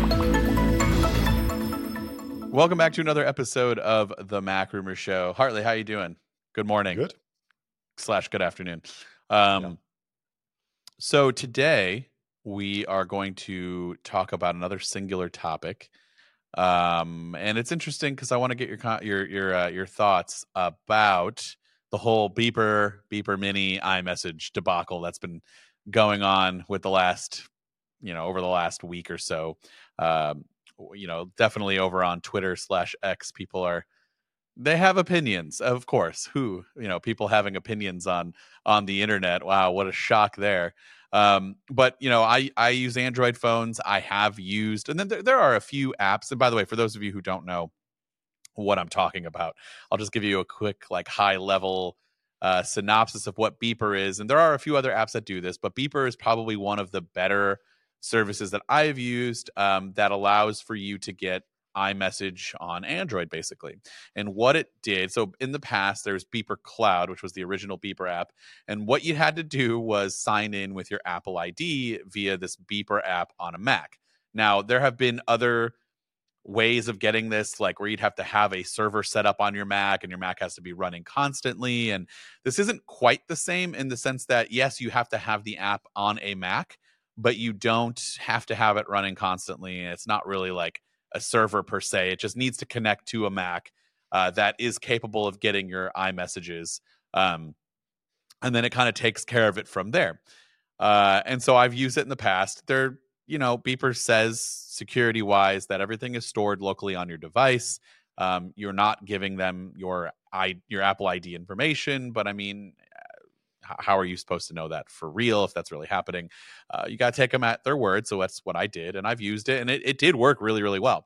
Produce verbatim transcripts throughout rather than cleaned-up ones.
Welcome back to another episode of the Mac Rumor Show. Hartley, how you doing? Good morning. Good. Slash good afternoon. Um, Yeah. So today we are going to talk about another singular topic. Um, and it's interesting because I want to get your con- your your uh, your thoughts about the whole Beeper Beeper Mini iMessage debacle that's been going on with the last, you know, over the last week or so. Um, you know, definitely over on Twitter slash X, people are they have opinions, of course. Who, you know, people having opinions on on the internet. Wow, what a shock there. Um, but you know, I I use Android phones. I have used, and then there, there are a few apps. And by the way, for those of you who don't know what I'm talking about, I'll just give you a quick, like, high level uh, synopsis of what Beeper is. And there are a few other apps that do this, but Beeper is probably one of the better services that I've used um, that allows for you to get iMessage on Android, basically. And what it did, so in the past, there's Beeper Cloud, which was the original Beeper app. And what you had to do was sign in with your Apple I D via this Beeper app on a Mac. Now, there have been other ways of getting this, like where you'd have to have a server set up on your Mac and your Mac has to be running constantly. And this isn't quite the same in the sense that, yes, you have to have the app on a Mac, but you don't have to have it running constantly. It's not really like a server per se. It just needs to connect to a Mac uh, that is capable of getting your iMessages. Um, and then it kind of takes care of it from there. Uh, and so I've used it in the past. They're, you know, Beeper says security wise that everything is stored locally on your device. Um, you're not giving them your I, your Apple I D information, but I mean, uh, how are you supposed to know that for real if that's really happening? Uh, you got to take them at their word. So that's what I did, and I've used it, and it, it did work really, really well.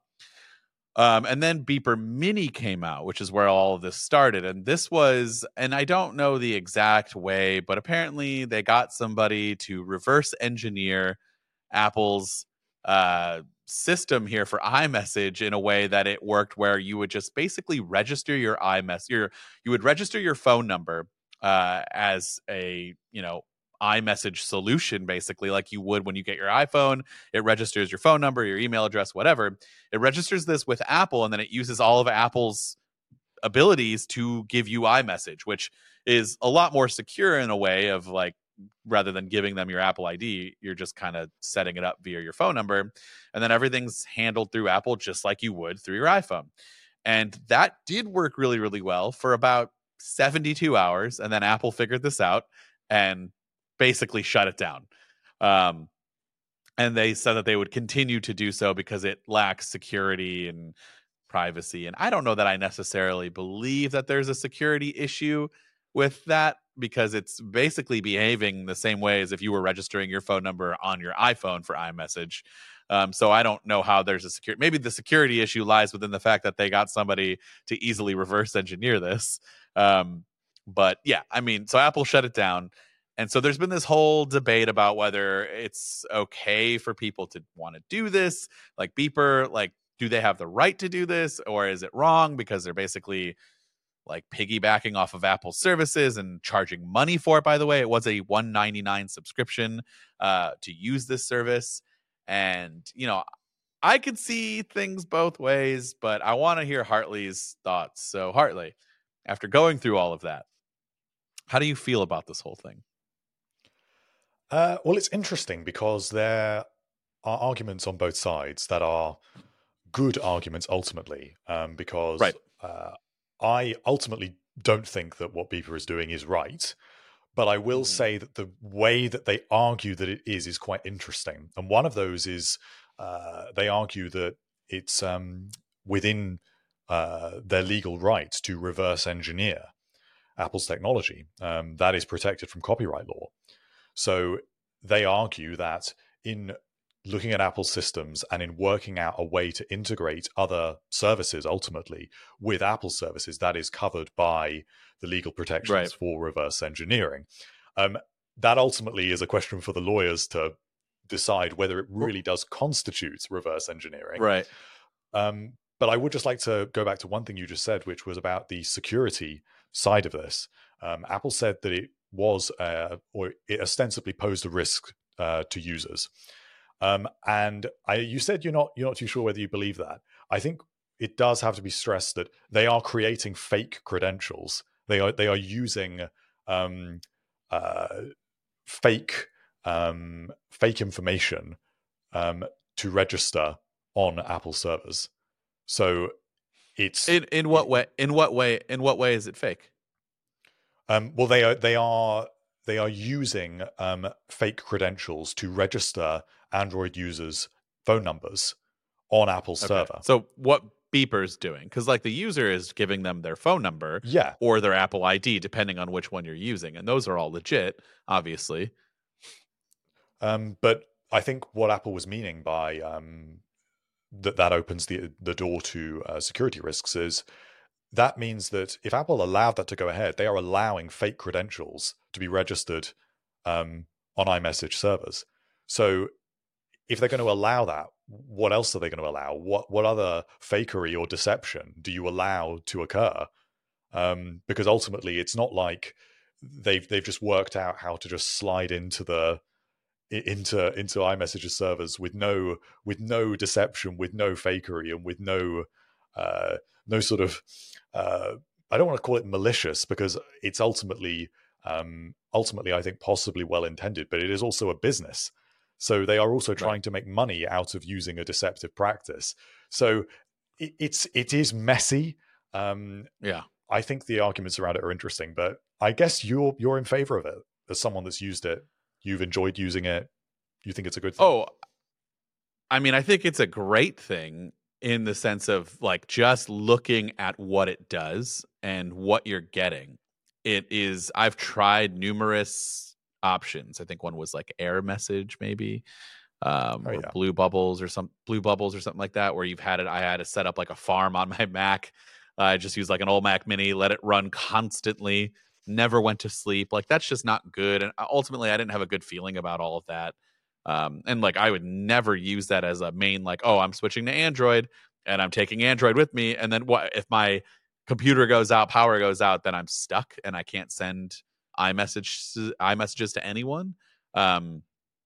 Um, and then Beeper Mini came out, which is where all of this started. And this was, and I don't know the exact way, but apparently they got somebody to reverse engineer Apple's uh, system here for iMessage in a way that it worked where you would just basically register your iMessage, your, you would register your phone number uh, as a, you know, iMessage solution, basically, like you would when you get your iPhone. It registers your phone number, your email address, whatever. It registers this with Apple, and then it uses all of Apple's abilities to give you iMessage, which is a lot more secure in a way of, like, rather than giving them your Apple I D, you're just kind of setting it up via your phone number, and then everything's handled through Apple just like you would through your iPhone. And that did work really, really well for about seventy-two hours, and then Apple figured this out and basically shut it down. Um, and they said that they would continue to do so because it lacks security and privacy. And I don't know that I necessarily believe that there's a security issue with that, because it's basically behaving the same way as if you were registering your phone number on your iPhone for iMessage. Um, so I don't know how there's a security. Maybe the security issue lies within the fact that they got somebody to easily reverse engineer this. Um, but yeah, I mean, so Apple shut it down. And so there's been this whole debate about whether it's okay for people to want to do this, like Beeper, like, do they have the right to do this, or is it wrong because they're basically like piggybacking off of Apple's services and charging money for it? By the way, it was a one ninety-nine subscription uh, to use this service. And, you know, I could see things both ways, but I want to hear Hartley's thoughts. So Hartley, after going through all of that, how do you feel about this whole thing? Uh, well, it's interesting because there are arguments on both sides that are good arguments ultimately, um, because Right. uh, I ultimately don't think that what Beeper is doing is right, but I will Mhm. say that the way that they argue that it is is quite interesting. And one of those is uh, they argue that it's um, within uh, their legal right to reverse engineer Apple's technology. Um, that is protected from copyright law. So they argue that in looking at Apple systems and in working out a way to integrate other services ultimately with Apple services, that is covered by the legal protections Right. for reverse engineering. Um, that ultimately is a question for the lawyers to decide whether it really does constitute reverse engineering. Right. Um, but I would just like to go back to one thing you just said, which was about the security side of this. Um, Apple said that it was, uh, or it ostensibly posed a risk uh, to users. Um, and I, you said you're not you're not too sure whether you believe that. I think it does have to be stressed that they are creating fake credentials. They are they are using um, uh, fake um, fake information um, to register on Apple servers. So it's In in what way? In what way? In what way is it fake? Um, well, they are they are they are using um, fake credentials to register Android users' phone numbers on Apple's Okay. server. So what Beeper's doing? Because like the user is giving them their phone number, Yeah, or their Apple I D, depending on which one you're using, and those are all legit, obviously. um, but I think what Apple was meaning by um, that that opens the the door to uh, security risks is that means that if Apple allowed that to go ahead, they are allowing fake credentials to be registered um, on iMessage servers. So if they're going to allow that, what else are they going to allow? What what other fakery or deception do you allow to occur? Um, because ultimately, it's not like they've they've just worked out how to just slide into the into into iMessage servers with no with no deception, with no fakery, and with no uh, no sort of uh, I don't want to call it malicious because it's ultimately um, ultimately I think possibly well intended, but it is also a business. So they are also trying right. to make money out of using a deceptive practice. So it, it's it is messy. Um, yeah, I think the arguments around it are interesting, but I guess you're you're in favor of it as someone that's used it. You've enjoyed using it. You think it's a good thing? Oh, I mean, I think it's a great thing in the sense of like just looking at what it does and what you're getting. It is, I've tried numerous options. I think one was like Air Message, maybe, um, oh, or yeah. Blue Bubbles or some Blue Bubbles or something like that, where you've had it. I had to set up like a farm on my Mac. Uh, I just used like an old Mac Mini, let it run constantly. Never went to sleep. Like that's just not good. And ultimately, I didn't have a good feeling about all of that. Um, and like I would never use that as a main like, oh, I'm switching to Android and I'm taking Android with me. And then what if my computer goes out, power goes out, then I'm stuck and I can't send iMessage iMessages to anyone. Um,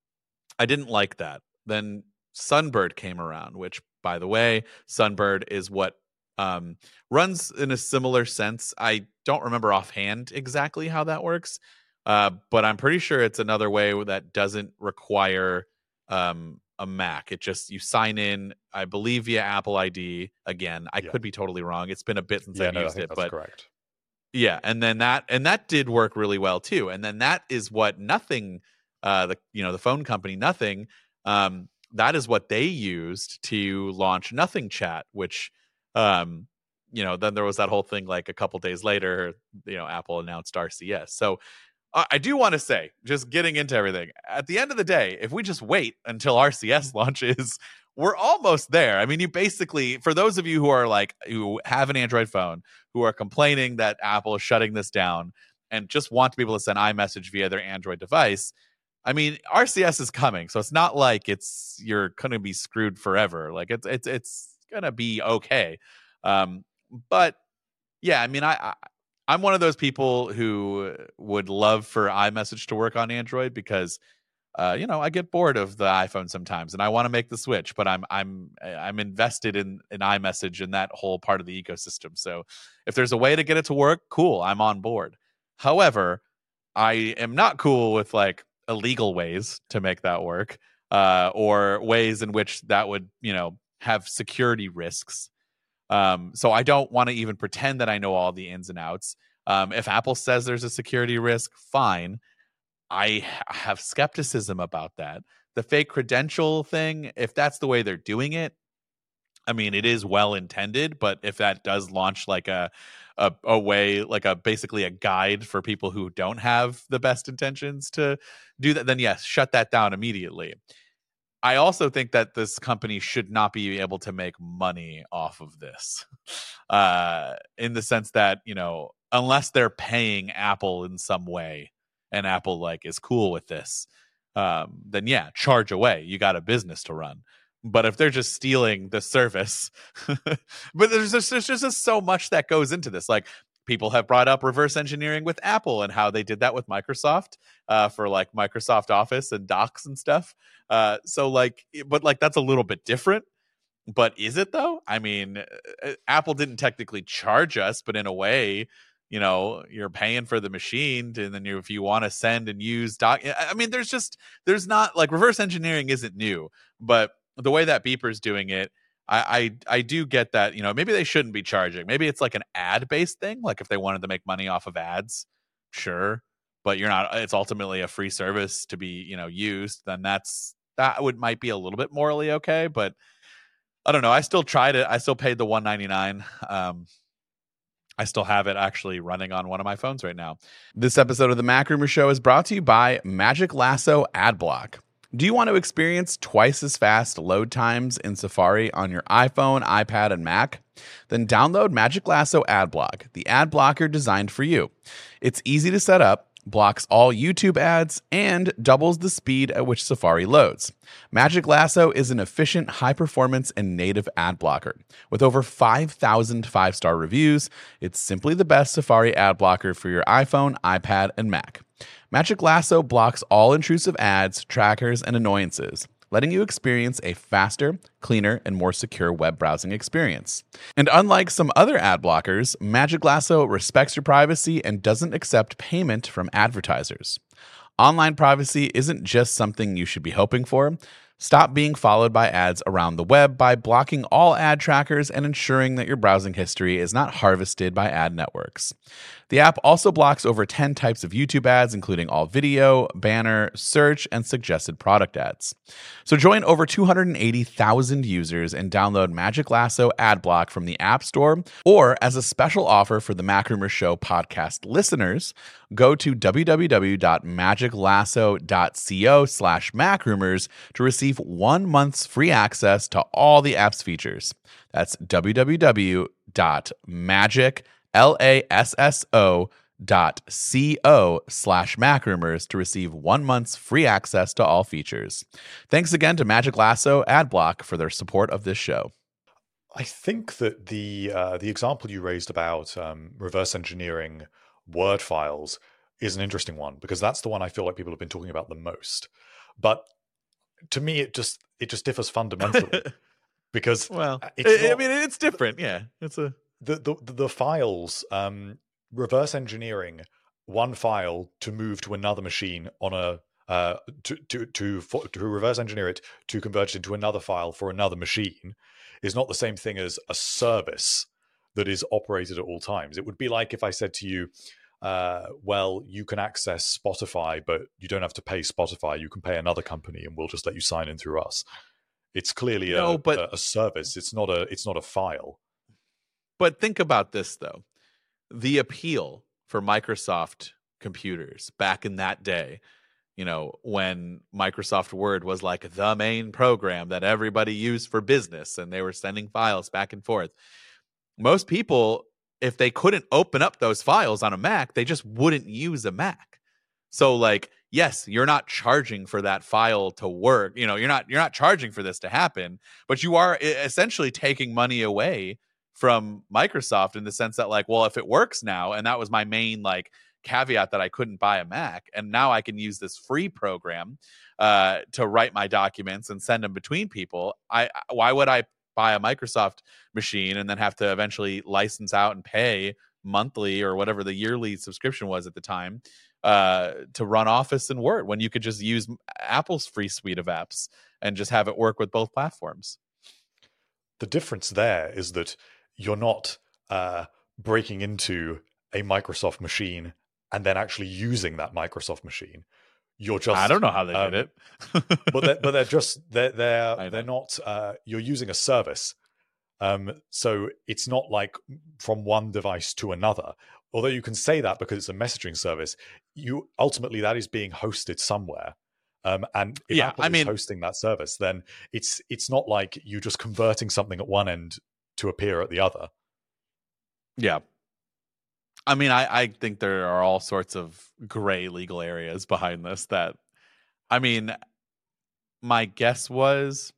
I didn't like that. Then Sunbird came around, which, by the way, Sunbird is what um, runs in a similar sense. I don't remember offhand exactly how that works, uh, but I'm pretty sure it's another way that doesn't require um, a Mac. It just, you sign in, I believe, via Apple I D. Again, I yeah. could be totally wrong. It's been a bit since yeah, I've no, used I think it, that's but correct. Yeah, and then that and that did work really well too. And then that is what Nothing, uh, the you know the phone company Nothing, um, that is what they used to launch Nothing Chat, which, um, you know, then there was that whole thing like a couple days later, you know, Apple announced R C S. So uh, I do want to say, just getting into everything, at the end of the day, if we just wait until R C S launches, we're almost there. I mean, you basically, for those of you who are like, who have an Android phone, who are complaining that Apple is shutting this down and just want to be able to send iMessage via their Android device, I mean, R C S is coming. So it's not like it's, you're going to be screwed forever. Like it's, it's, it's going to be okay. Um, but yeah, I mean, I, I, I'm one of those people who would love for iMessage to work on Android because, uh, you know, I get bored of the iPhone sometimes, and I want to make the switch. But I'm I'm I'm invested in in iMessage and that whole part of the ecosystem. So if there's a way to get it to work, cool, I'm on board. However, I am not cool with like illegal ways to make that work, uh, or ways in which that would, you know, have security risks. Um, so I don't want to even pretend that I know all the ins and outs. Um, if Apple says there's a security risk, fine. I have skepticism about that. The fake credential thing, if that's the way they're doing it, I mean, it is well intended, but if that does launch like a, a a way, like a basically a guide for people who don't have the best intentions to do that, then yes, shut that down immediately. I also think that this company should not be able to make money off of this, uh, in the sense that, you know, unless they're paying Apple in some way, and Apple like is cool with this, um, then yeah, charge away. You got a business to run. But if they're just stealing the service, but there's just, there's just so much that goes into this. Like people have brought up reverse engineering with Apple and how they did that with Microsoft uh, for like Microsoft Office and Docs and stuff. Uh, so like, but like that's a little bit different. But is it though? I mean, uh, Apple didn't technically charge us, but in a way, you know, you're paying for the machine, and then you, if you want to send and use doc, I mean, there's just there's not like reverse engineering isn't new, but the way that Beeper's doing it, I, I I do get that. You know, maybe they shouldn't be charging. Maybe it's like an ad based thing, like if they wanted to make money off of ads, sure. But you're not. It's ultimately a free service to be, you know, used. Then that's that would might be a little bit morally okay, but I don't know. I still tried it. I still paid the one ninety-nine. Um, I still have it actually running on one of my phones right now. This episode of the Mac Rumor Show is brought to you by Magic Lasso Adblock. Do you want to experience twice as fast load times in Safari on your iPhone, iPad, and Mac? Then download Magic Lasso Adblock, the ad blocker designed for you. It's easy to set up, blocks all YouTube ads, and doubles the speed at which Safari loads. Magic Lasso is an efficient, high-performance, and native ad blocker. With over five thousand five-star reviews, it's simply the best Safari ad blocker for your iPhone, iPad, and Mac. Magic Lasso blocks all intrusive ads, trackers, and annoyances, letting you experience a faster, cleaner, and more secure web browsing experience. And unlike some other ad blockers, Magic Lasso respects your privacy and doesn't accept payment from advertisers. Online privacy isn't just something you should be hoping for. Stop being followed by ads around the web by blocking all ad trackers and ensuring that your browsing history is not harvested by ad networks. The app also blocks over ten types of YouTube ads, including all video, banner, search, and suggested product ads. So join over two hundred eighty thousand users and download Magic Lasso Adblock from the App Store, or as a special offer for the Mac Rumor Show podcast listeners, go to www.magiclasso.co slash macrumors to receive one month's free access to all the app's features. That's www.magic L-A-S-S-O dot C-O slash macrumors to receive one month's free access to all features. Thanks again to Magic Lasso Adblock for their support of this show. I think that the uh, the example you raised about um, reverse engineering Word files is an interesting one, because that's the one I feel like people have been talking about the most. But to me, it just it just differs fundamentally because well, it's I not, mean, it's different. Yeah, it's a the the the files um, reverse engineering one file to move to another machine on a uh, to to to for, to reverse engineer it to convert it into another file for another machine is not the same thing as a service that is operated at all times. It would be like if I said to you, uh, well, you can access Spotify, but you don't have to pay Spotify. You can pay another company and we'll just let you sign in through us. It's clearly no, a, but, a, a service. It's not a, it's not a file. But think about this, though. The appeal for Microsoft computers back in that day, you know, when Microsoft Word was like the main program that everybody used for business and they were sending files back and forth. Most people, if they couldn't open up those files on a Mac, they just wouldn't use a Mac. So like, yes, you're not charging for that file to work. You know, you're not you're not charging for this to happen, but you are essentially taking money away from Microsoft in the sense that like, well, if it works now, and that was my main like caveat that I couldn't buy a Mac, and now I can use this free program uh, to write my documents and send them between people. I why would I buy a Microsoft machine and then have to eventually license out and pay monthly or whatever the yearly subscription was at the time uh, to run Office and Word when you could just use Apple's free suite of apps and just have it work with both platforms? The difference there is that you're not uh, breaking into a Microsoft machine and then actually using that Microsoft machine. You're just I don't know how they um, did it. but they're, but they're just they're they're, they're know. not uh, you're using a service. Um, so it's not like from one device to another. Although you can say that because it's a messaging service, you ultimately that is being hosted somewhere. Um, and if yeah, Apple I is mean, hosting that service, then it's it's not like you just converting something at one end to appear at the other. Yeah. I mean, I, I think there are all sorts of gray legal areas behind this that, I mean, my guess was,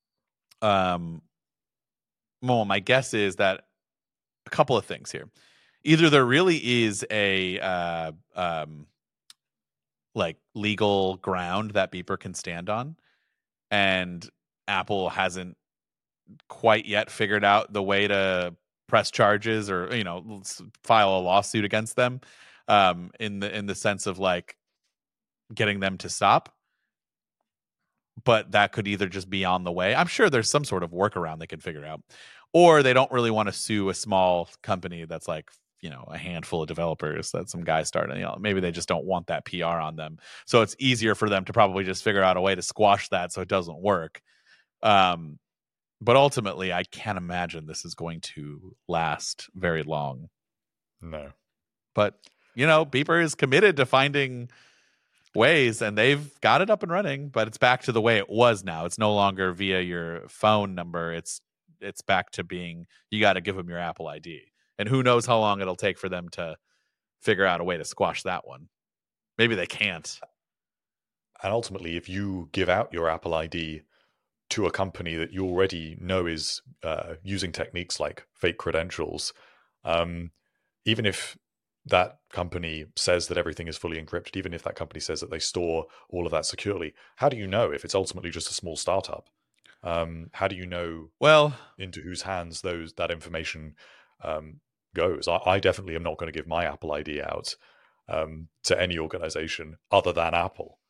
um, well, my guess is that a couple of things here. either there really is a uh, um, like legal ground that Beeper can stand on, and Apple hasn't quite yet figured out the way to press charges or, you know, file a lawsuit against them, um, in the in the sense of like getting them to stop. But that could either just be on the way. I'm sure there's some sort of workaround they could figure out, or they don't really want to sue a small company that's like, you know, a handful of developers that some guy started. You know, maybe they just don't want that P R on them, so it's easier for them to probably just figure out a way to squash that so it doesn't work. Um, but ultimately, I can't imagine this is going to last very long. No. But, you know, Beeper is committed to finding ways, and they've got it up and running, but it's back to the way it was now. It's no longer via your phone number. It's it's back to being, you got to give them your Apple I D. And who knows how long it'll take for them to figure out a way to squash that one. Maybe they can't. And ultimately, if you give out your Apple I D to a company that you already know is uh, using techniques like fake credentials, um, even if that company says that everything is fully encrypted, even if that company says that they store all of that securely, how do you know if it's ultimately just a small startup? Um, how do you know well into whose hands those that information um, goes? I, I definitely am not going to give my Apple I D out um, to any organization other than Apple.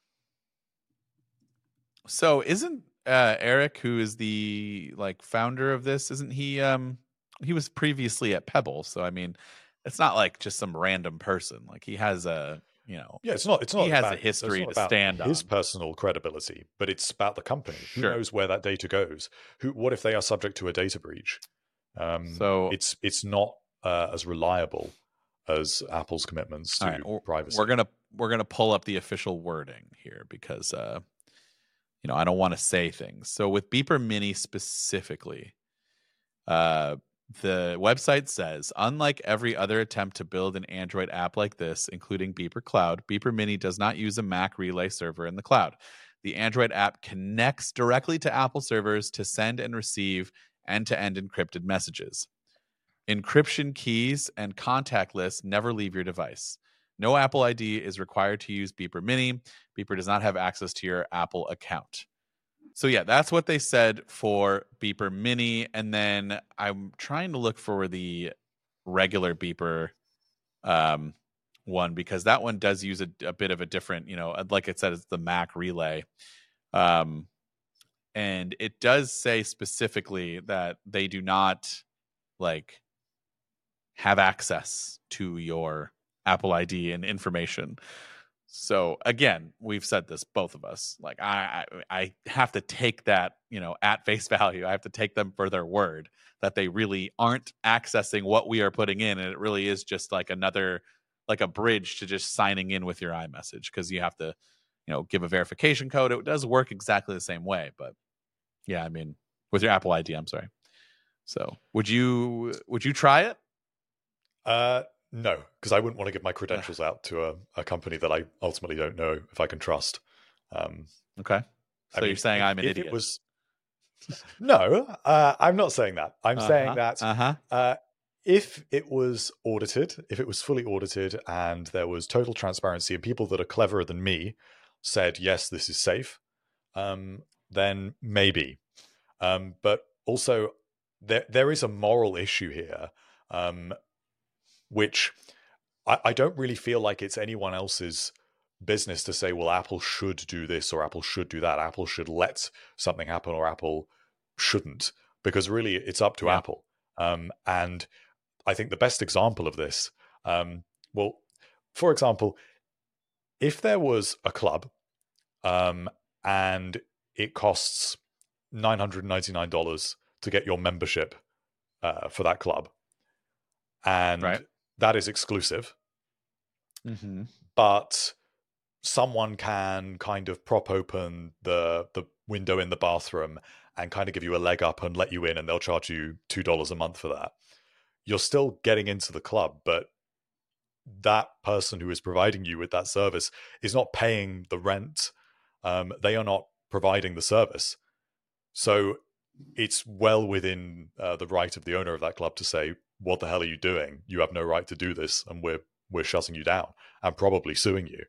So isn't uh, Eric, who is the like founder of this, isn't he? Um, he was previously at Pebble, so I mean, it's not like just some random person. Like he has a, you know, yeah, it's not. It's not. He has about, a history to about stand his on. personal credibility, but it's about the company. Sure. Who knows where that data goes? Who? What if they are subject to a data breach? Um, so it's it's not uh, as reliable as Apple's commitments to right, we're, privacy. We're gonna we're gonna pull up the official wording here because uh, you know, I don't want to say things. So with Beeper Mini specifically, uh, the website says, unlike every other attempt to build an Android app like this, including Beeper Cloud, Beeper Mini does not use a Mac relay server in the cloud. The Android app connects directly to Apple servers to send and receive end-to-end encrypted messages. Encryption keys and contact lists never leave your device. No Apple I D is required to use Beeper Mini. Beeper does not have access to your Apple account. So yeah, that's what they said for Beeper Mini. And then I'm trying to look for the regular Beeper um, one, because that one does use a, a bit of a different, you know, like I said, it's the Mac relay. Um, and it does say specifically that they do not like have access to your Apple I D and information. So again, we've said this, both of us. Like I, I, I have to take that, you know, at face value. I have to take them for their word that they really aren't accessing what we are putting in, and it really is just like another, like a bridge to just signing in with your iMessage, because you have to, you know, give a verification code. It does work exactly the same way, but yeah, I mean, with your Apple I D. I'm sorry. So would you would you try it? Uh, no, because I wouldn't want to give my credentials out to a, a company that I ultimately don't know if I can trust. Um, okay. So I mean, you're saying if, I'm an if idiot? It was no, uh, I'm not saying that. I'm uh-huh, saying that uh-huh. uh, if it was audited, if it was fully audited, and there was total transparency, and people that are cleverer than me said yes, this is safe, um, then maybe. Um, but also, there there is a moral issue here. Um, which I, I don't really feel like it's anyone else's business to say, well, Apple should do this or Apple should do that. Apple should let something happen or Apple shouldn't, because really it's up to Yeah. Apple. Um, and I think the best example of this, um, well, for example, if there was a club um, and it costs nine hundred ninety-nine dollars to get your membership uh, for that club, and right. that is exclusive, mm-hmm. but someone can kind of prop open the the window in the bathroom and kind of give you a leg up and let you in, and they'll charge you two dollars a month for that. You're still getting into the club, but that person who is providing you with that service is not paying the rent. Um, they are not providing the service. So it's well within uh, the right of the owner of that club to say, what the hell are you doing? You have no right to do this, and we're we're shutting you down and probably suing you.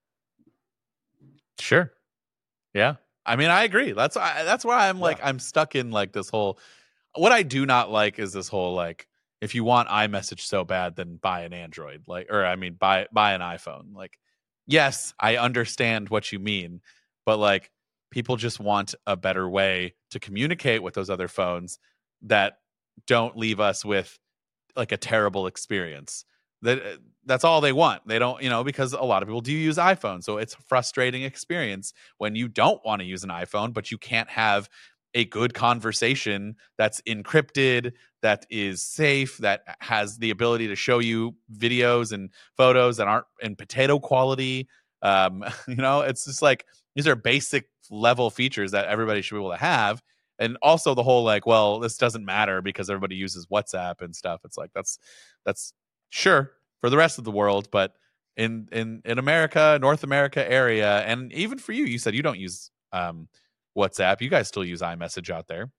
Sure. Yeah. I mean, I agree. That's that's why I'm like, Yeah. I'm stuck in like this whole, what I do not like is this whole like, if you want iMessage so bad, then buy an Android, like, or I mean, buy buy an iPhone. Like, yes, I understand what you mean, but like, people just want a better way to communicate with those other phones that don't leave us with like a terrible experience. That that's all they want. They don't, you know, because a lot of people do use iPhone, so it's a frustrating experience when you don't want to use an iPhone, but you can't have a good conversation that's encrypted, that is safe, that has the ability to show you videos and photos that aren't in potato quality. Um, you know, it's just like, these are basic level features that everybody should be able to have. And also the whole like, well, this doesn't matter because everybody uses WhatsApp and stuff. It's like, that's that's sure for the rest of the world, but in in in America, North America area, and even for you, you said you don't use um, WhatsApp. You guys still use iMessage out there.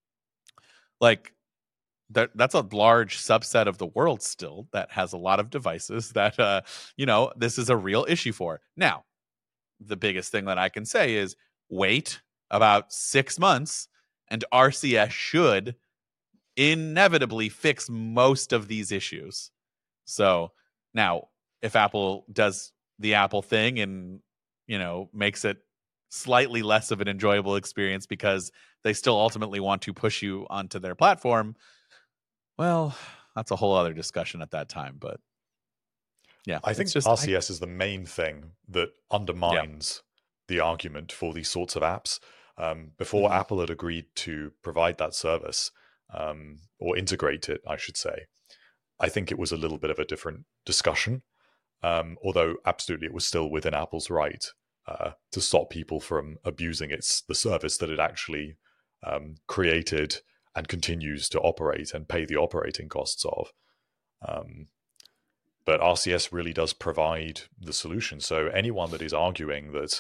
Like, that that's a large subset of the world still that has a lot of devices that uh, you know, this is a real issue for. Now, the biggest thing that I can say is wait about six months and R C S should inevitably fix most of these issues. So now, if Apple does the Apple thing and, you know, makes it slightly less of an enjoyable experience because they still ultimately want to push you onto their platform, well, that's a whole other discussion at that time. But yeah, I think just, R C S I, is the main thing that undermines yeah. the argument for these sorts of apps. Um, before mm-hmm. Apple had agreed to provide that service, um, or integrate it, I should say, I think it was a little bit of a different discussion. Um, although absolutely it was still within Apple's right uh, to stop people from abusing its the service that it actually um, created and continues to operate and pay the operating costs of. Um, but R C S really does provide the solution. So anyone that is arguing that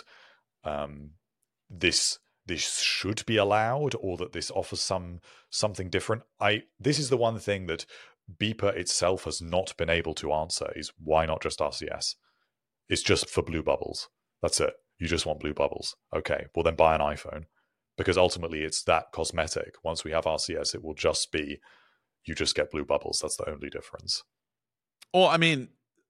um, this this should be allowed or that this offers some something different, I this is the one thing that Beeper itself has not been able to answer, is why not just R C S? It's just for blue bubbles. That's it. You just want blue bubbles. Okay, well then buy an iPhone, because ultimately it's that cosmetic. Once we have R C S, it will just be, you just get blue bubbles. That's the only difference. Well, I mean,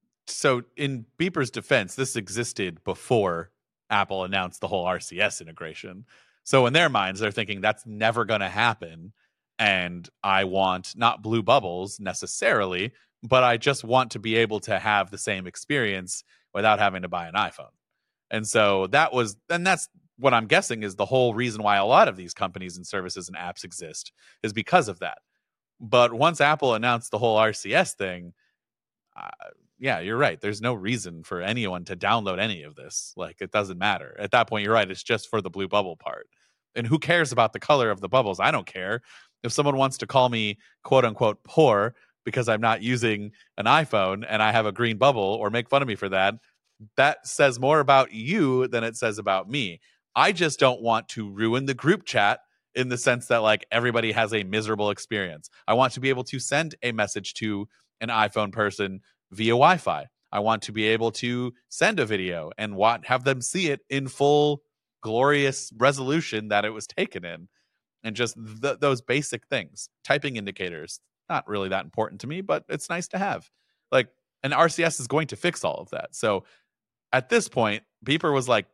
so in Beeper's defense, this existed before Apple announced the whole R C S integration. So in their minds, they're thinking that's never going to happen. And I want not blue bubbles necessarily, but I just want to be able to have the same experience without having to buy an iPhone. And so that was, and that's what I'm guessing is the whole reason why a lot of these companies and services and apps exist, is because of that. But once Apple announced the whole R C S thing, uh, yeah, you're right. There's no reason for anyone to download any of this. Like, it doesn't matter. At that point, you're right. It's just for the blue bubble part. And who cares about the color of the bubbles? I don't care. If someone wants to call me quote unquote poor because I'm not using an iPhone and I have a green bubble, or make fun of me for that, that says more about you than it says about me. I just don't want to ruin the group chat in the sense that like everybody has a miserable experience. I want to be able to send a message to an iPhone person via Wi-Fi. I want to be able to send a video and want, have them see it in full glorious resolution that it was taken in. And just th- those basic things. Typing indicators, not really that important to me, but it's nice to have. Like, an R C S is going to fix all of that. So at this point, Beeper was like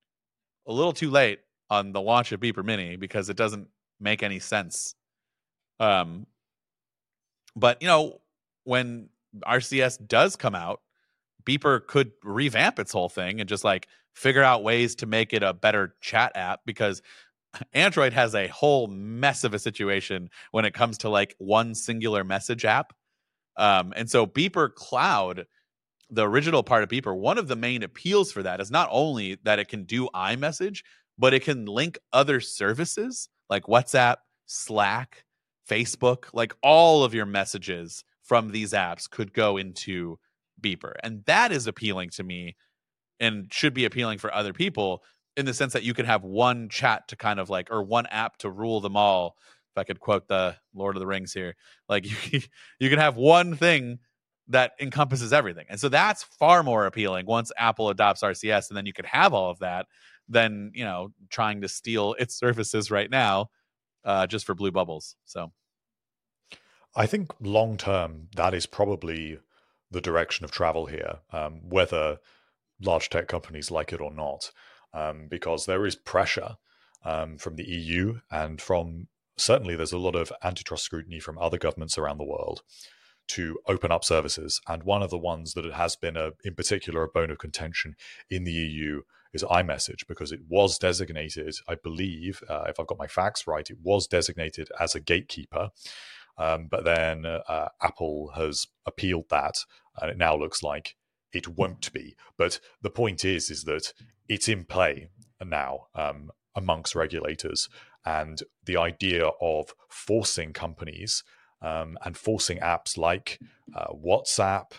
a little too late on the launch of Beeper Mini because it doesn't make any sense. Um, but, you know, when R C S does come out, Beeper could revamp its whole thing and just like figure out ways to make it a better chat app, because Android has a whole mess of a situation when it comes to like one singular message app. Um, and so Beeper Cloud, the original part of Beeper, one of the main appeals for that is not only that it can do iMessage, but it can link other services like WhatsApp, Slack, Facebook, like all of your messages from these apps could go into Beeper. And that is appealing to me and should be appealing for other people, in the sense that you can have one chat to kind of like, or one app to rule them all if I could quote the Lord of the Rings here, like you, you can have one thing that encompasses everything. And so that's far more appealing once Apple adopts R C S, and then you could have all of that than, you know, trying to steal its services right now uh, just for blue bubbles. So I think long term, that is probably the direction of travel here, um, whether large tech companies like it or not, um, because there is pressure um, from the E U and from certainly there's a lot of antitrust scrutiny from other governments around the world to open up services. And one of the ones that it has been a, in particular, a bone of contention in the E U is iMessage, because it was designated, I believe, uh, if I've got my facts right, it was designated as a gatekeeper. Um, but then uh, Apple has appealed that, and it now looks like it won't be. But the point is, is that it's in play now um, amongst regulators. And the idea of forcing companies Um, and forcing apps like uh, WhatsApp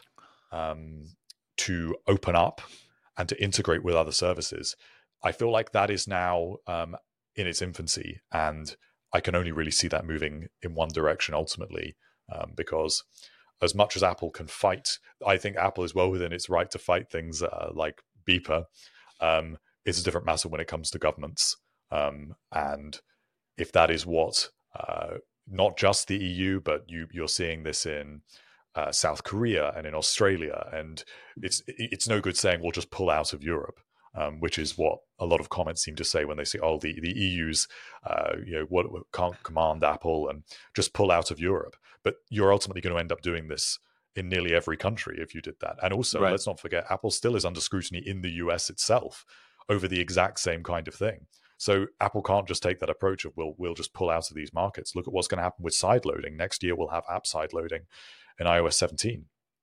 um, to open up and to integrate with other services, I feel like that is now um, in its infancy. And I can only really see that moving in one direction ultimately, um, because as much as Apple can fight, I think Apple is well within its right to fight things uh, like Beeper. Um, it's a different matter when it comes to governments. Um, and if that is what uh, not just the E U, but you, you're seeing this in uh, South Korea and in Australia. And it's it's no good saying, we'll just pull out of Europe, um, which is what a lot of comments seem to say when they say, oh, the, the E U's uh, you know, what can't command Apple and just pull out of Europe. But you're ultimately going to end up doing this in nearly every country if you did that. And also, right. Let's not forget, Apple still is under scrutiny in the U S itself over the exact same kind of thing. So Apple can't just take that approach of we'll we'll just pull out of these markets. Look at what's going to happen with side loading. Next year we'll have app side loading in i O S seventeen.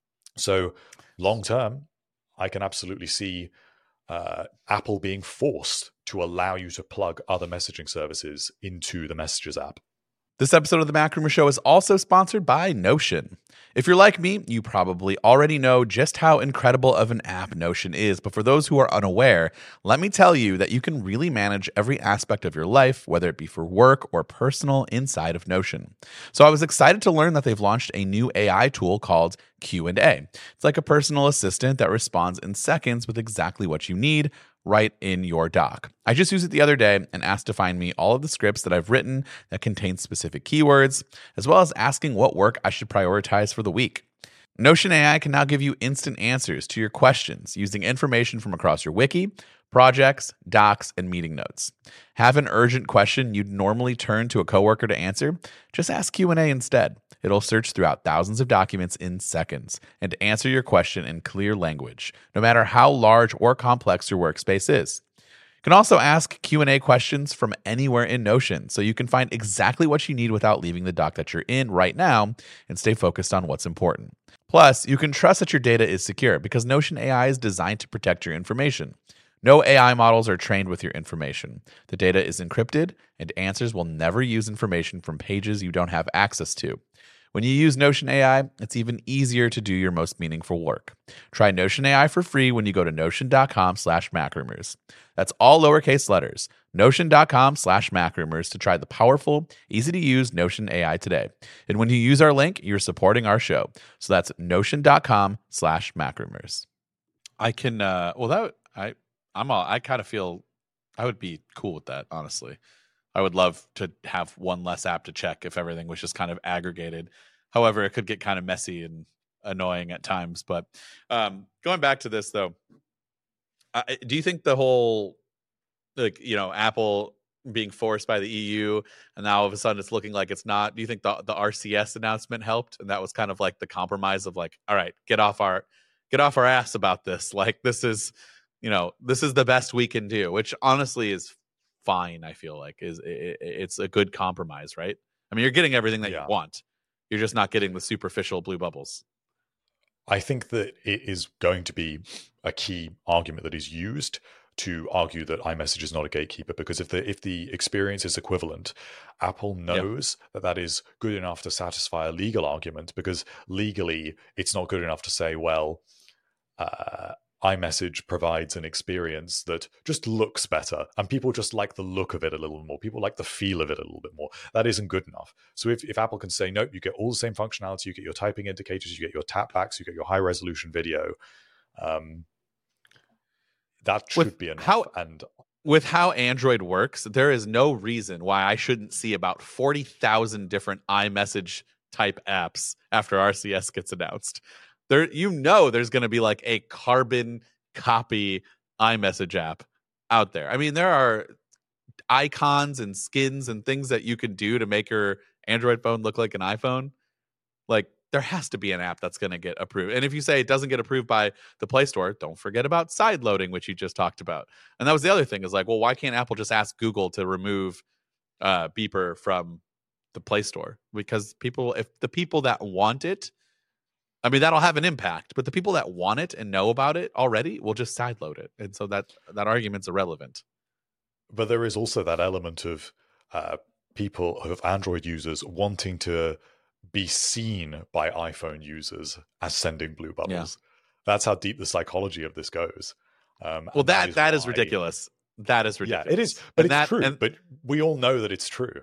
So long term, I can absolutely see uh, Apple being forced to allow you to plug other messaging services into the Messages app. This episode of the Mac Rumor Show is also sponsored by Notion. If you're like me, you probably already know just how incredible of an app Notion is, but for those who are unaware, let me tell you that you can really manage every aspect of your life, whether it be for work or personal, inside of Notion. So I was excited to learn that they've launched a new A I tool called Q and A. It's like a personal assistant that responds in seconds with exactly what you need, right in your dock. I just used it the other day and asked to find me all of the scripts that I've written that contain specific keywords, as well as asking what work I should prioritize for the week. Notion A I can now give you instant answers to your questions using information from across your wiki, projects, docs, and meeting notes. Have an urgent question you'd normally turn to a coworker to answer? Just ask Q and A instead. It'll search throughout thousands of documents in seconds and answer your question in clear language, no matter how large or complex your workspace is. You can also ask Q and A questions from anywhere in Notion, so you can find exactly what you need without leaving the doc that you're in right now and stay focused on what's important. Plus, you can trust that your data is secure because Notion A I is designed to protect your information. No A I models are trained with your information. The data is encrypted, and answers will never use information from pages you don't have access to. When you use Notion A I, it's even easier to do your most meaningful work. Try Notion A I for free when you go to notion.com slash macrumors. That's all lowercase letters. Notion.com slash macrumors to try the powerful, easy-to-use Notion A I today. And when you use our link, you're supporting our show. So that's notion.com slash macrumors. I can, uh, well, that, I, I'm all, I kind of feel I would be cool with that, honestly. I would love to have one less app to check if everything was just kind of aggregated. However, it could get kind of messy and annoying at times. But um, going back to this, though, I, do you think the whole, like, you know, Apple being forced by the E U and now all of a sudden it's looking like it's not, do you think the, the R C S announcement helped? And that was kind of like the compromise of like, all right, get off our, get off our ass about this. Like, this is, you know, this is the best we can do, which honestly is fine. I feel like is it, it's a good compromise, right? I mean, you're getting everything that yeah. you want. You're just not getting the superficial blue bubbles. I think that it is going to be a key argument that is used to argue that iMessage is not a gatekeeper, because if the if the experience is equivalent, Apple knows yep. that that is good enough to satisfy a legal argument, because legally it's not good enough to say, well, uh, iMessage provides an experience that just looks better, and people just like the look of it a little more. People like the feel of it a little bit more. That isn't good enough. So if, if Apple can say, nope, you get all the same functionality, you get your typing indicators, you get your tap backs, you get your high resolution video, um, that should With be enough. how and with how Android works, there is no reason why I shouldn't see about forty thousand different iMessage type apps after R C S gets announced. There, you know, there's going to be like a carbon copy iMessage app out there. I mean, there are icons and skins and things that you can do to make your Android phone look like an iPhone. Like, there has to be an app that's going to get approved. And if you say it doesn't get approved by the Play Store, don't forget about side loading, which you just talked about. And that was the other thing, is like, well, why can't Apple just ask Google to remove uh, Beeper from the Play Store? Because people, if the people that want it, I mean, that'll have an impact, but the people that want it and know about it already will just sideload it. And so that that argument's irrelevant. But there is also that element of uh, people, of Android users, wanting to be seen by iPhone users as sending blue bubbles. Yeah. That's how deep the psychology of this goes. Um, well, that that, is, that why, is ridiculous. That is ridiculous. Yeah, it is, but and it's that, true. And, but we all know that it's true.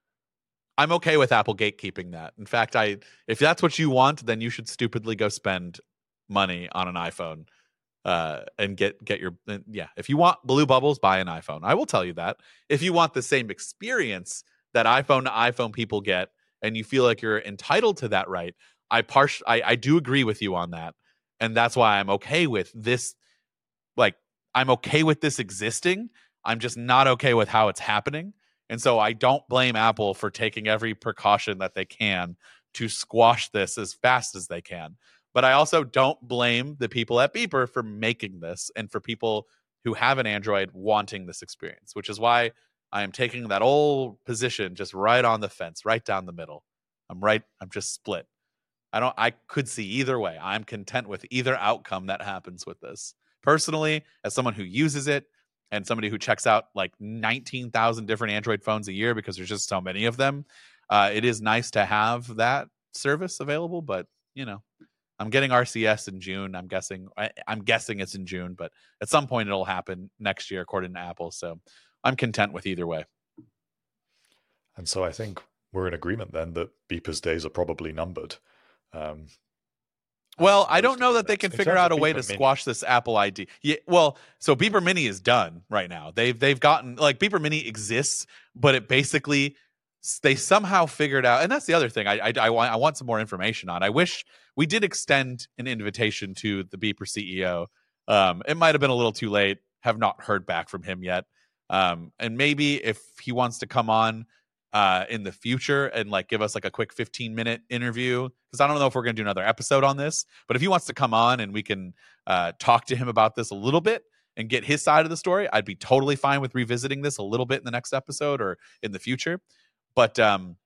I'm okay with Apple gatekeeping that. In fact, I if that's what you want, then you should stupidly go spend money on an iPhone uh, and get get your yeah. If you want blue bubbles, buy an iPhone. I will tell you that. If you want the same experience that iPhone to iPhone people get, and you feel like you're entitled to that right, I part I, I do agree with you on that, and that's why I'm okay with this. Like, I'm okay with this existing. I'm just not okay with how it's happening. And so I don't blame Apple for taking every precaution that they can to squash this as fast as they can. But I also don't blame the people at Beeper for making this, and for people who have an Android wanting this experience, which is why I am taking that old position just right on the fence, right down the middle. I'm right. I'm just split. I don't, I could see either way. I'm content with either outcome that happens with this. Personally, as someone who uses it, and somebody who checks out like nineteen thousand different Android phones a year because there's just so many of them, uh, it is nice to have that service available. But, you know, I'm getting R C S in June. I'm guessing I, I'm guessing it's in June, but at some point it'll happen next year, according to Apple. So I'm content with either way. And so I think we're in agreement then that Beeper's days are probably numbered. Um, Well, I don't know that they can figure out a way to squash this Apple I D. Yeah, well, so Beeper Mini is done right now. They've they've gotten, like, Beeper Mini exists, but it basically, they somehow figured out, and that's the other thing I I, I want I want some more information on. I wish we did extend an invitation to the Beeper C E O. Um, it might have been a little too late. Have not heard back from him yet. Um, and maybe if he wants to come on Uh, in the future and like give us like a quick fifteen minute interview, because I don't know if we're going to do another episode on this, but if he wants to come on and we can uh, talk to him about this a little bit and get his side of the story, I'd be totally fine with revisiting this a little bit in the next episode or in the future. But um,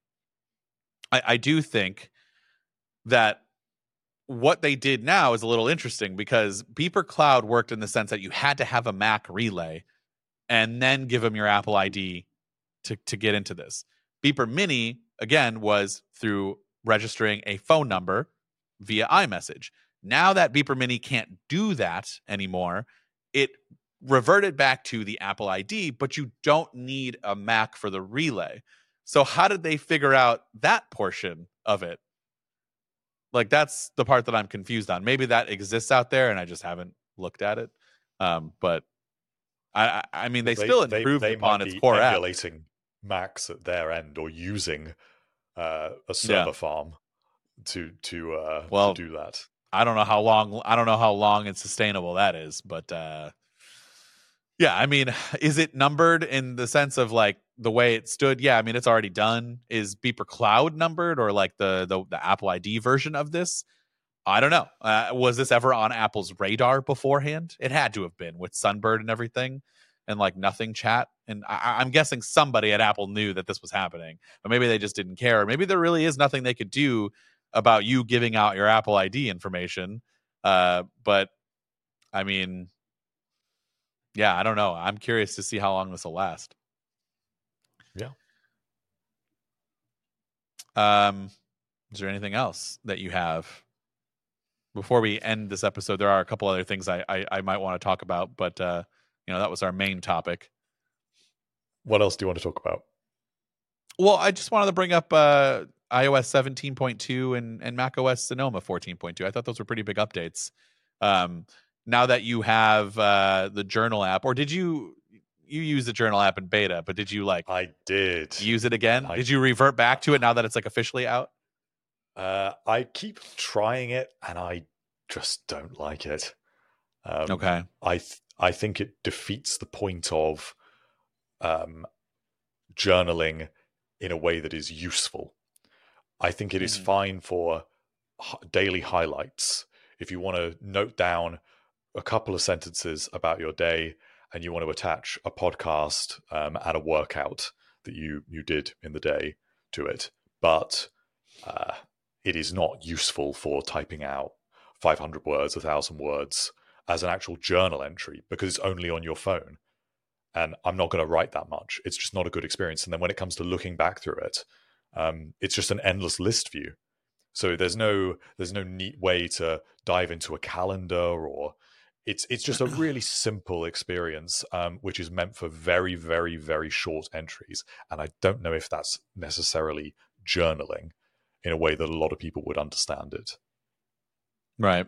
I, I do think that what they did now is a little interesting, because Beeper Cloud worked in the sense that you had to have a Mac relay and then give them your Apple I D to, to get into this. Beeper Mini, again, was through registering a phone number via iMessage. Now that Beeper Mini can't do that anymore, it reverted back to the Apple I D, but you don't need a Mac for the relay. So how did they figure out that portion of it? Like, that's the part that I'm confused on. Maybe that exists out there and I just haven't looked at it. Um, but I, I mean, they, they still improved they, they upon its core app. Emulating Macs at their end, or using uh, a server yeah. farm to to uh, well, to do that. I don't know how long. I don't know how long and sustainable that is, but uh, yeah, I mean, is it numbered in the sense of like the way it stood? Yeah, I mean, it's already done. Is Beeper Cloud numbered, or like the the, the Apple I D version of this? I don't know. Uh, was this ever on Apple's radar beforehand? It had to have been, with Sunbird and everything, and like Nothing Chat. And I, I'm guessing somebody at Apple knew that this was happening, but maybe they just didn't care. Or maybe there really is nothing they could do about you giving out your Apple I D information. Uh, but I mean, yeah, I don't know. I'm curious to see how long this will last. Yeah. Um, is there anything else that you have? before we end this episode, there are a couple other things I I, I might want to talk about, but uh, you know, that was our main topic. What else do you want to talk about? Well, I just wanted to bring up uh, iOS seventeen point two and, and macOS Sonoma fourteen point two. I thought those were pretty big updates. Um, now that you have uh, the Journal app, or did you you use the Journal app in beta, but did you like I did use it again? I, did you revert back to it now that it's like officially out? Uh, I keep trying it, and I just don't like it. Um, okay. I th- I think it defeats the point of um, journaling in a way that is useful. I think it is mm. fine for h- daily highlights. If you want to note down a couple of sentences about your day and you want to attach a podcast um, and a workout that you, you did in the day to it, but uh, it is not useful for typing out five hundred words, one thousand words as an actual journal entry because it's only on your phone. And I'm not going to write that much. It's just not a good experience. And then when it comes to looking back through it, um, it's just an endless list view. So there's no there's no neat way to dive into a calendar, or it's it's just a really simple experience, um, which is meant for very, very, very short entries. And I don't know if that's necessarily journaling in a way that a lot of people would understand it. Right.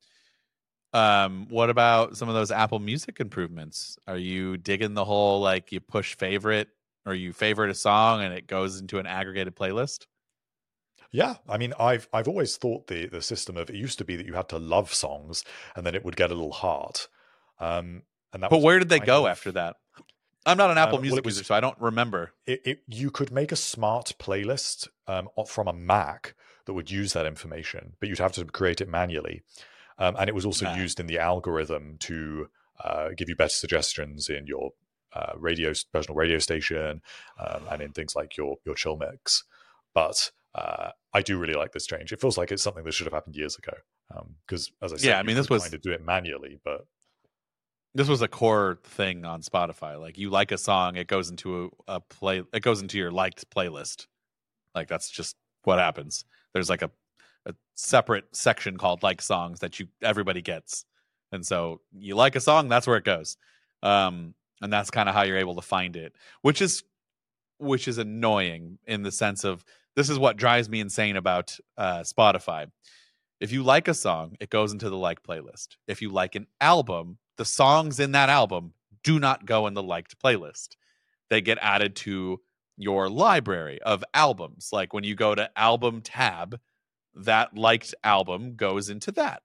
Um, what about some of those Apple Music improvements? Are you digging the whole, like, you push favorite or you favorite a song and it goes into an aggregated playlist? Yeah, I mean, I've I've always thought the the system of it used to be that you had to love songs and then it would get a little hard. Um, and that but was where did they go of, after that? I'm not an Apple um, Music well, was, user, so I don't remember. It, it, you could make a smart playlist um, from a Mac that would use that information, but you'd have to create it manually. Um, and it was also nah. used in the algorithm to uh, give you better suggestions in your uh, radio personal radio station um, and in things like your your chill mix. But uh, I do really like this change. It feels like it's something that should have happened years ago. Because um, as I said, yeah, I mean, this was trying to do it manually, but this was a core thing on Spotify. Like, you like a song, it goes into a, a play, it goes into your liked playlist. Like, that's just what happens. There's like a a separate section called like songs that you everybody gets, and so you like a song, that's where it goes, um and that's kind of how you're able to find it, which is which is annoying in the sense of, this is what drives me insane about uh Spotify. If you like a song, it goes into the like playlist. If you like an album, the songs in that album do not go in the liked playlist. They get added to your library of albums. Like, when you go to album tab, that liked album goes into that.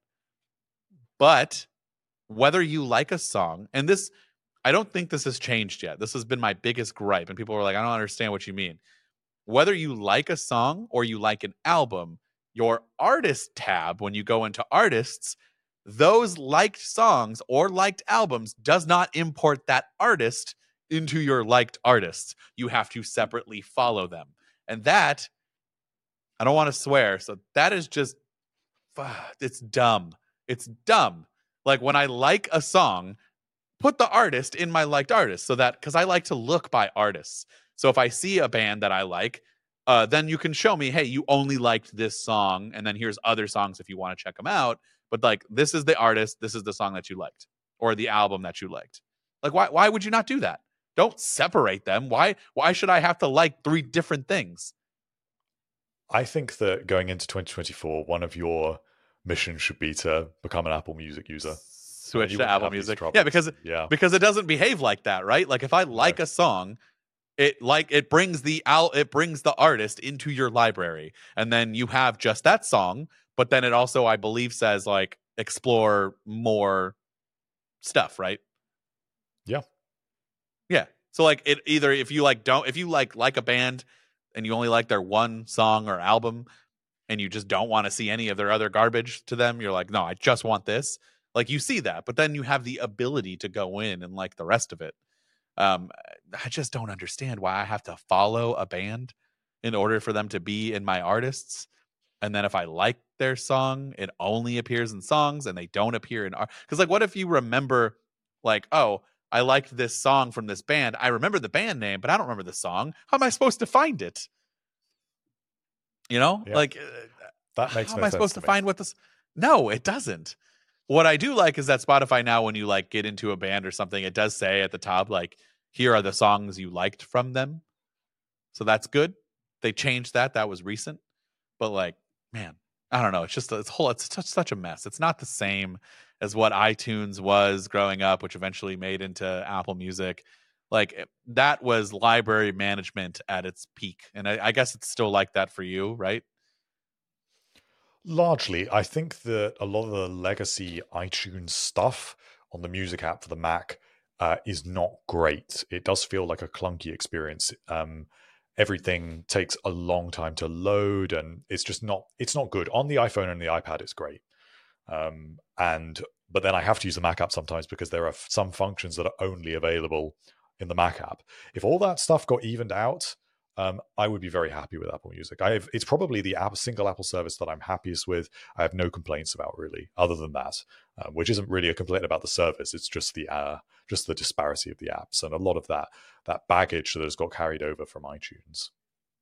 But whether you like a song, and this, I don't think this has changed yet. This has been my biggest gripe, and people were like, I don't understand what you mean. Whether you like a song or you like an album, your artist tab, when you go into artists, those liked songs or liked albums does not import that artist into your liked artists. You have to separately follow them. And that, I don't want to swear, so that is just, it's dumb. It's dumb. Like, when I like a song, put the artist in my liked artists, so that, because I like to look by artists. So if I see a band that I like, uh, then you can show me, hey, you only liked this song, and then here's other songs if you want to check them out. But, like, this is the artist, this is the song that you liked, or the album that you liked. Like, why why would you not do that? Don't separate them. Why why should I have to like three different things? I think that going into twenty twenty-four, one of your missions should be to become an Apple Music user. Switch to Apple Music. Yeah, because yeah. because it doesn't behave like that, right? Like, if I like no. a song, it like it brings the al- it brings the artist into your library, and then you have just that song, but then it also, I believe, says like explore more stuff, right? Yeah. Yeah. So, like, it either, if you like don't if you like like a band and you only like their one song or album, and you just don't want to see any of their other garbage to them, you're like, no, I just want this. Like, you see that, but then you have the ability to go in and like the rest of it. Um, I just don't understand why I have to follow a band in order for them to be in my artists. And then if I like their song, it only appears in songs and they don't appear in art. Because, like, what if you remember, like, oh, I liked this song from this band. I remember the band name, but I don't remember the song. How am I supposed to find it? You know, yeah. like, that makes how no am I supposed to, to find what this? No, it doesn't. What I do like is that Spotify now, when you like get into a band or something, it does say at the top, like, here are the songs you liked from them. So that's good. They changed that. That was recent. But like, man, I don't know. It's just, it's whole, it's such, such a mess. It's not the same as what iTunes was growing up, which eventually made into Apple Music. Like, that was library management at its peak. And I, I guess it's still like that for you, right? Largely, I think that a lot of the legacy iTunes stuff on the music app for the Mac uh, is not great. It does feel like a clunky experience. Um, everything takes a long time to load, and it's just not it's not good. On the iPhone and the iPad, it's great. Um, and but then I have to use the Mac app sometimes because there are some functions that are only available in the Mac app. If all that stuff got evened out, Um, I would be very happy with Apple Music. I have, it's probably the app, single Apple service that I'm happiest with. I have no complaints about, really, other than that, uh, which isn't really a complaint about the service. It's just the uh, just the disparity of the apps and a lot of that that baggage that has got carried over from iTunes.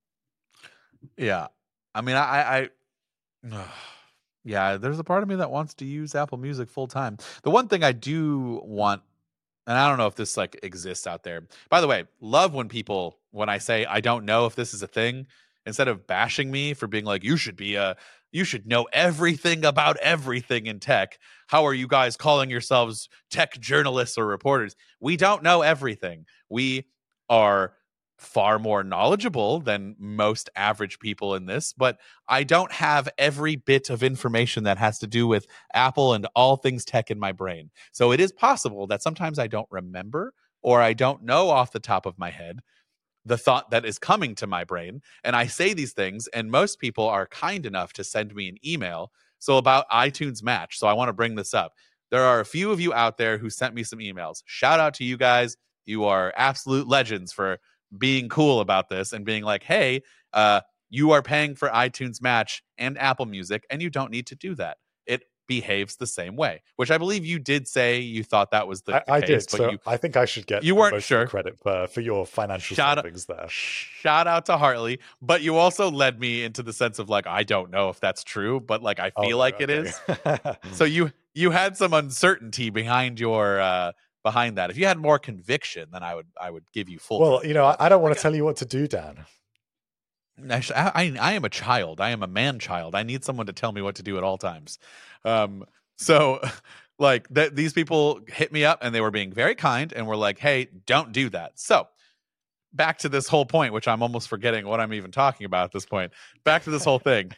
Yeah, I mean, I, I uh, yeah, there's a part of me that wants to use Apple Music full time. The one thing I do want, and I don't know if this like exists out there. By the way, love when people, when I say I don't know if this is a thing, instead of bashing me for being like, you should be a, you should know everything about everything in tech. How are you guys calling yourselves tech journalists or reporters? We don't know everything. We are far more knowledgeable than most average people in this, but I don't have every bit of information that has to do with Apple and all things tech in my brain. So it is possible that sometimes I don't remember or I don't know off the top of my head the thought that is coming to my brain. And I say these things, and most people are kind enough to send me an email. So about iTunes Match. So I want to bring this up. There are a few of you out there who sent me some emails. Shout out to you guys. You are absolute legends for being cool about this and being like, hey, uh, you are paying for iTunes Match and Apple Music, and you don't need to do that. It behaves the same way, which I believe you did say you thought that was the, I, the I case. did, But so you, I think I should get you weren't most sure. of the credit for, for your financial shout savings out, there. Shout out to Hartley, but you also led me into the sense of like, I don't know if that's true, but like I feel Oh, like okay. it is. So you you had some uncertainty behind your uh, behind that. If you had more conviction, then I would I would give you full. Well, credit. you know, But I don't want I to got, tell you what to do, Dan. Actually, I, I I am a child. I am a man child. I need someone to tell me what to do at all times. Um, so like th- these people hit me up and they were being very kind and were like, hey, don't do that. So back to this whole point, which I'm almost forgetting what I'm even talking about at this point. Back to this whole thing.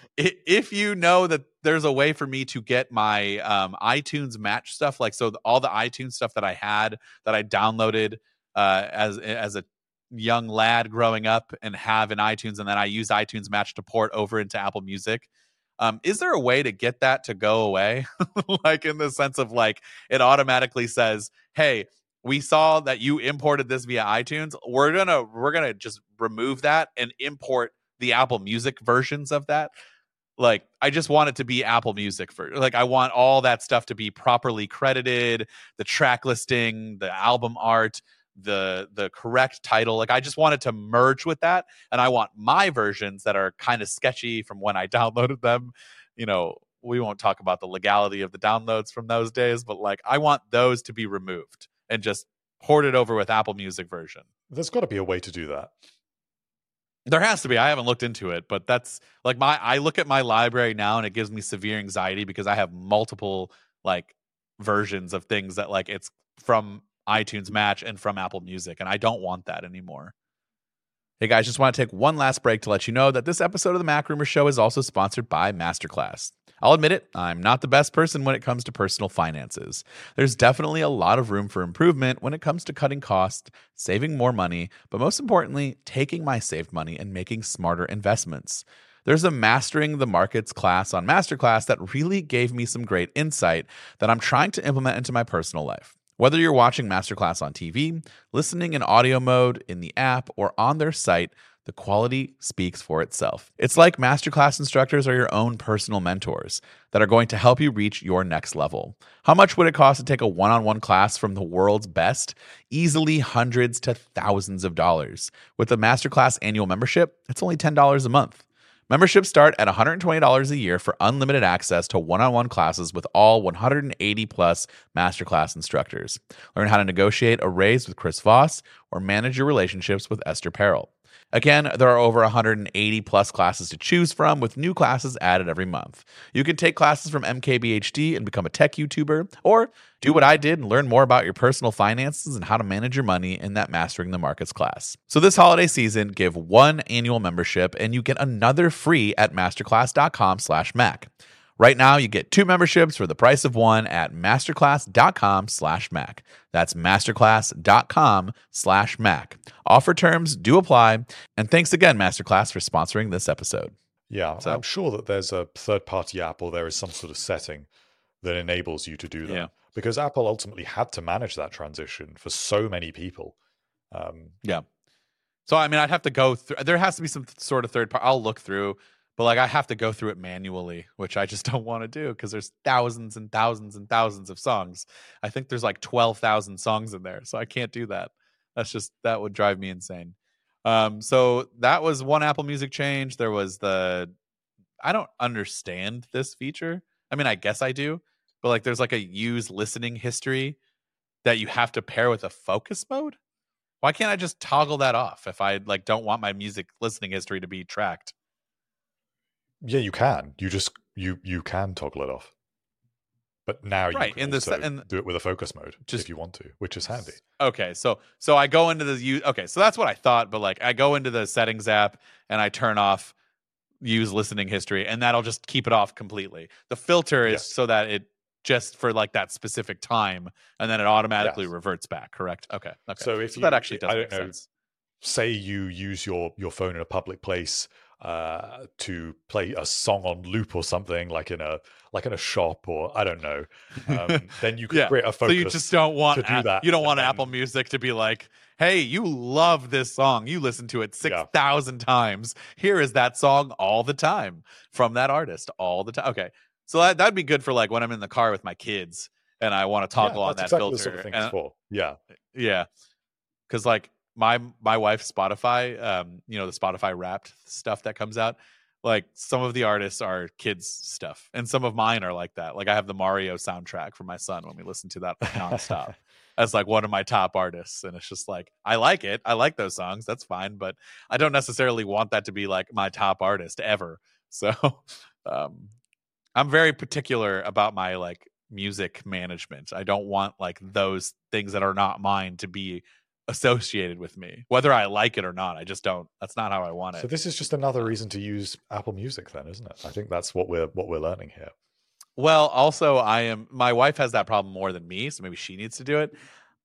If you know that there's a way for me to get my um, iTunes Match stuff, like so the, all the iTunes stuff that I had that I downloaded uh, as as a young lad growing up and have in iTunes, and then I use iTunes Match to port over into Apple Music. Um, is there a way to get that to go away? Like in the sense of like it automatically says, hey, we saw that you imported this via iTunes. We're gonna we're gonna just remove that and import the Apple Music versions of that. Like, I just want it to be Apple Music for like I want all that stuff to be properly credited, the track listing, the album art, the the correct title. Like I just want it to merge with that, and I want my versions that are kind of sketchy from when I downloaded them. You know, we won't talk about the legality of the downloads from those days, but like I want those to be removed and just port it over with Apple Music version. There's got to be a way to do that. There has to be. I haven't looked into it, but that's like my I look at my library now and it gives me severe anxiety because I have multiple like versions of things that like it's from iTunes Match and from Apple Music, and I don't want that anymore. Hey guys, just want to take one last break to let you know that this episode of the Mac Rumor Show is also sponsored by Masterclass. I'll admit it, I'm not the best person when it comes to personal finances. There's definitely a lot of room for improvement when it comes to cutting costs, saving more money, but most importantly, taking my saved money and making smarter investments. There's a Mastering the Markets class on Masterclass that really gave me some great insight that I'm trying to implement into my personal life. Whether you're watching Masterclass on T V, listening in audio mode, in the app, or on their site, the quality speaks for itself. It's like Masterclass instructors are your own personal mentors that are going to help you reach your next level. How much would it cost to take a one-on-one class from the world's best? Easily hundreds to thousands of dollars. With a Masterclass annual membership, it's only ten dollars a month. Memberships start at one hundred twenty dollars a year for unlimited access to one-on-one classes with all one hundred eighty plus masterclass instructors. Learn how to negotiate a raise with Chris Voss or manage your relationships with Esther Perel. Again, there are over one hundred eighty plus classes to choose from, with new classes added every month. You can take classes from M K B H D and become a tech YouTuber, or do what I did and learn more about your personal finances and how to manage your money in that Mastering the Markets class. So this holiday season, give one annual membership and you get another free at masterclass.com slash Mac. Right now, you get two memberships for the price of one at masterclass.com slash Mac. That's masterclass.com slash Mac. Offer terms do apply. And thanks again, Masterclass, for sponsoring this episode. Yeah, So- I'm sure that there's a third-party app or there is some sort of setting that enables you to do that. Yeah. Because Apple ultimately had to manage that transition for so many people. Um, Yeah. So, I mean, I'd have to go through, there has to be some sort of third part. I'll look through, but like I have to go through it manually, which I just don't want to do because there's thousands and thousands and thousands of songs. I think there's like twelve thousand songs in there. So I can't do that. That's just, that would drive me insane. Um, so that was one Apple Music change. There was the, I don't understand this feature. I mean, I guess I do, but like there's like a use listening history that you have to pair with a focus mode. Why can't I just toggle that off if I like don't want my music listening history to be tracked? yeah, you can. You just you you can toggle it off. But now you Right, can in the se- also in- do it with a focus mode Just- if you want to, which is handy. Okay, so so I go into the use. Okay, so that's what I thought, but like I go into the settings app and I turn off use listening history, and that'll just keep it off completely. The filter is Yes. so that it just for like that specific time, and then it automatically Yes. reverts back. Correct? Okay. Okay. So if that you- actually does I make don't know, sense. Say you use your your phone in a public place uh, to play a song on loop or something, like in a like in a shop, or I don't know. Um, then you could Yeah, create a So focus. you just don't want to do a- that, you don't and want then- Apple Music to be like, "Hey, you love this song. You listen to it six thousand times. Here is that song all the time from that artist all the time." Okay, so that that'd be good for like when I'm in the car with my kids and I want to Yeah, toggle on that's that exactly filter. the sort of thing And- it's for. Yeah, yeah, because like my my wife's Spotify, um, you know, the Spotify Wrapped stuff that comes out. Like some of the artists are kids stuff, and some of mine are like that. Like I have the Mario soundtrack for my son when we listen to that nonstop as like one of my top artists, and it's just like I like it. I like those songs. That's fine, but I don't necessarily want that to be like my top artist ever. So um, I'm very particular about my like music management. I don't want like those things that are not mine to be associated with me, whether I like it or not. I just don't. That's not how I want so it. this is just another reason to use Apple Music, then, isn't it? I think that's what we're what we're learning here. Well, also, I am. My wife has that problem more than me, so maybe she needs to do it.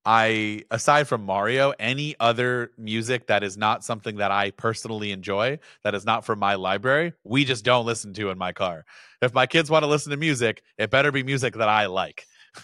I, aside from Mario, any other music that is not something that I personally enjoy, that is not from my library, we just don't listen to in my car. If my kids want to listen to music, it better be music that I like.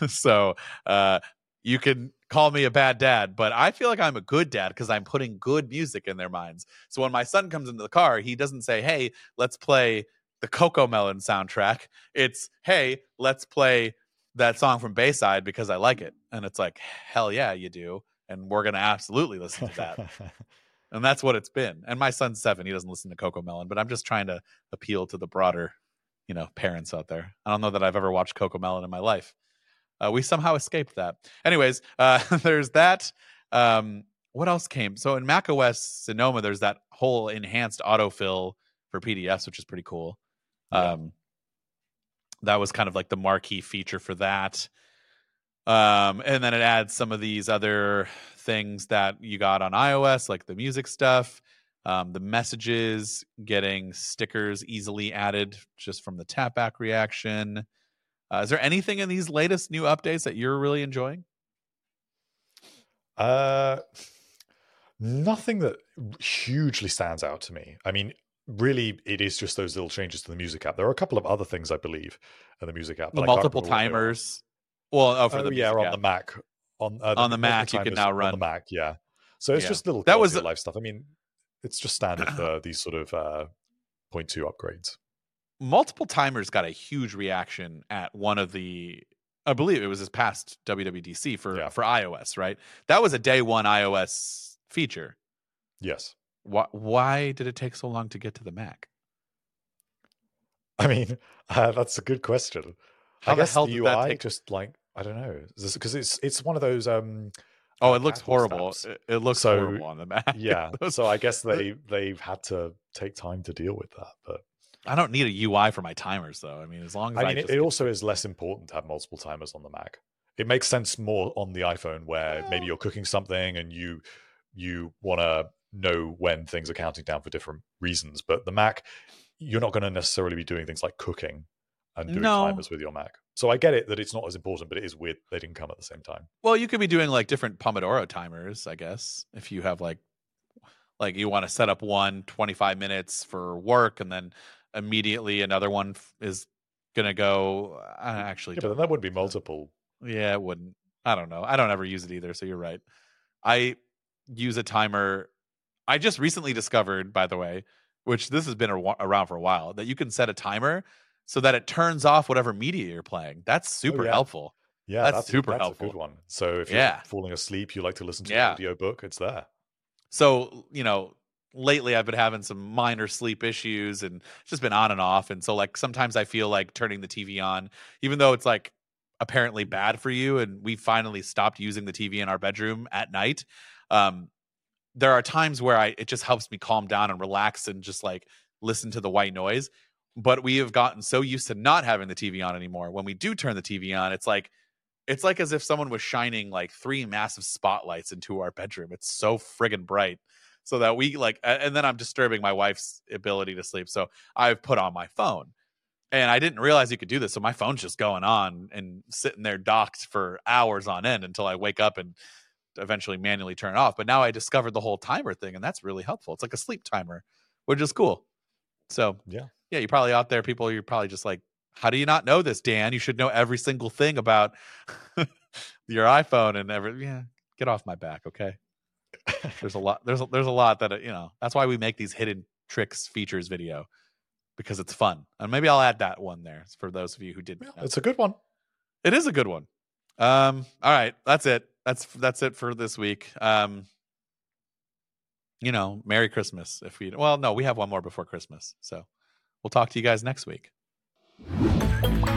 So uh, you can call me a bad dad, but I feel like I'm a good dad because I'm putting good music in their minds. So when my son comes into the car, he doesn't say, "Hey, let's play the Coco Melon soundtrack." It's, "Hey, let's play that song from Bayside because I like it." And it's like, hell yeah, you do. And we're going to absolutely listen to that. And that's what it's been. And my son's seven. He doesn't listen to Coco Melon, but I'm just trying to appeal to the broader, you know, parents out there. I don't know that I've ever watched Coco Melon in my life. Uh, we somehow escaped that. Anyways, uh, there's that. Um, what else came? So in macOS Sonoma, there's that whole enhanced autofill for P D Fs, which is pretty cool. Yeah. Um, that was kind of like the marquee feature for that. Um, and then it adds some of these other things that you got on iOS, like the music stuff, um, the messages, getting stickers easily added just from the tap back reaction. Uh, is there anything in these latest new updates that you're really enjoying? Uh, nothing that hugely stands out to me. I mean, really, it is just those little changes to the music app. There are a couple of other things, I believe, in the music app. The but I can't multiple remember what they are. timers. Well, oh, for Oh, the yeah, music on app. the Mac. On, uh, On the Mac, you multiple can timers now on run- the Mac. Yeah, so it's Yeah. just little That was quality of the- life stuff. I mean, it's just standard for these sort of uh, point two upgrades. Multiple timers got a huge reaction at one of the, I believe it was this past W W D C for Yeah. for iOS, right? That was a day one iOS feature. Yes. Why, why did it take so long to get to the Mac? I mean, uh, that's a good question. How I the guess hell the did that U I take? just like I don't know because it's it's one of those um Oh, uh, it looks capital horrible. stamps. It, it looks So horrible on the Mac. yeah, Those- so I guess the- they they've had to take time to deal with that. But I don't need a U I for my timers, though. I mean, as long as I I mean, it, just it get also is less important to have multiple timers on the Mac. It makes sense more on the iPhone where maybe well, you're cooking something and you you want to know when things are counting down for different reasons. But the Mac, you're not going to necessarily be doing things like cooking and doing no. timers with your Mac. So I get it that it's not as important, but it is weird they didn't come at the same time. Well, you could be doing like different Pomodoro timers, I guess, if you have like like you want to set up one twenty-five minutes for work and then immediately another one f- is going to go. I actually Yeah, but don't then that know. would be multiple. Yeah, it wouldn't. I don't know. I don't ever use it either, so you're right. I use a timer. I just recently discovered, by the way, which this has been a, wa- around for a while, that you can set a timer so that it turns off whatever media you're playing. That's Oh super yeah, helpful. yeah, That's that's a, super that's a good helpful. one. So if you're Yeah. falling asleep, you like to listen to an Yeah. audiobook, it's there. So, you know, lately I've been having some minor sleep issues and it's just been on and off. And so, like, sometimes I feel like turning the T V on, even though it's like apparently bad for you. And we finally stopped using the T V in our bedroom at night. Um, there are times where I it just helps me calm down and relax and just like listen to the white noise. But we have gotten so used to not having the T V on anymore. When we do turn the T V on, it's like it's like as if someone was shining like three massive spotlights into our bedroom. It's so friggin' bright. So that we like and then I'm disturbing my wife's ability to sleep. So I've put on my phone. And I didn't realize you could do this. So my phone's just going on and sitting there docked for hours on end until I wake up and eventually manually turn it off. But now I discovered the whole timer thing, and that's really helpful. It's like a sleep timer, which is cool. So Yeah. yeah, you probably out there, people, you're probably just like, how do you not know this, Dan? You should know every single thing about your iPhone and every. Yeah, get off my back, okay? There's a lot. There's a, there's a lot that you know. That's why we make these hidden tricks features video because it's fun. And maybe I'll add that one there for those of you who didn't. Yeah, know. it's a good one. It is a good one. Um, all right, that's it. That's that's it for this week. Um, you know, Merry Christmas. If we well, no, we have one more before Christmas. So we'll talk to you guys next week.